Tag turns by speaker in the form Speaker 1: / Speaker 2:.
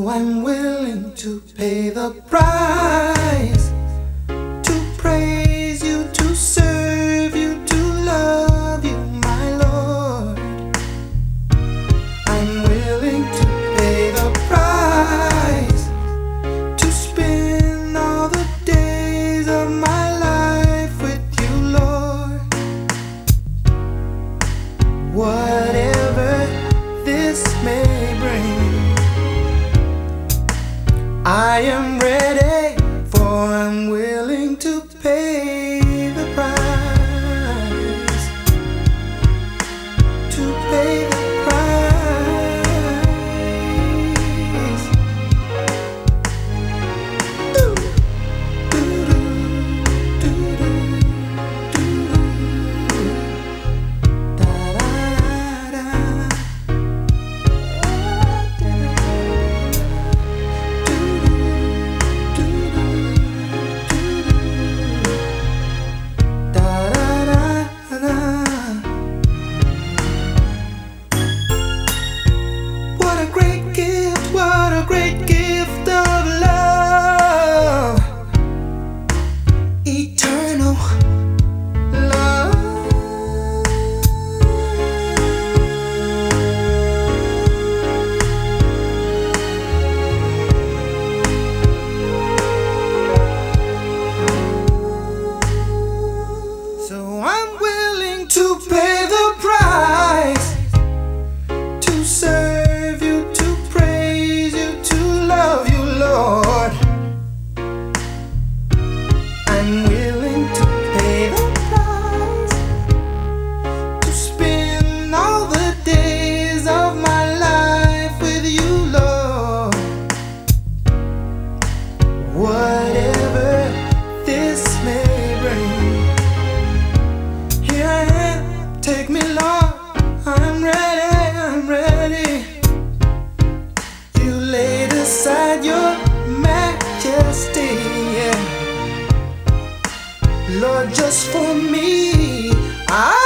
Speaker 1: So I'm willing to pay the price, to praise you, to serve you, to love you, my Lord. I'm willing to pay the price, to spend all the days of my life with you, Lord. Whatever this may bring, I am ready, for I'm willing to pay the price, to pay the price. Doo, doo, doo, doo, doo, doo. Da, da, da, da. What a great gift of love, eternal love. So I'm willing to pay the price, to serve you, to praise you, to love you, Lord. I'm willing to pay the price, to spend all the days of my life with you, Lord. Whatever this may bring, here I am, take me, Lord. I'm ready, I'm ready. You laid aside your majesty, yeah. Lord, just for me,